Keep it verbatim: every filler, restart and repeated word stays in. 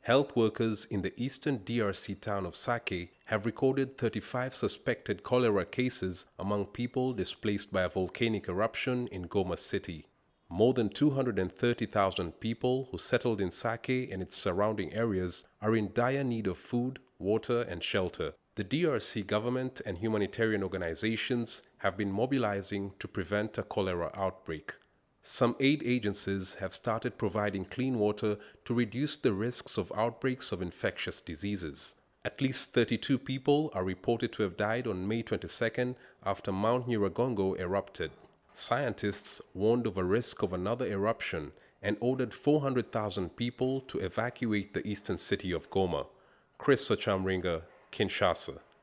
Health workers in the eastern D R C town of Sake have recorded thirty-five suspected cholera cases among people displaced by a volcanic eruption in Goma City. More than two hundred thirty thousand people who settled in Sake and its surrounding areas are in dire need of food, water, and shelter. The D R C government and humanitarian organizations have been mobilizing to prevent a cholera outbreak. Some aid agencies have started providing clean water to reduce the risks of outbreaks of infectious diseases. At least thirty-two people are reported to have died on May twenty-second after Mount Nyiragongo erupted. Scientists warned of a risk of another eruption and ordered four hundred thousand people to evacuate the eastern city of Goma. Chris Ochamringa, Kinshasa.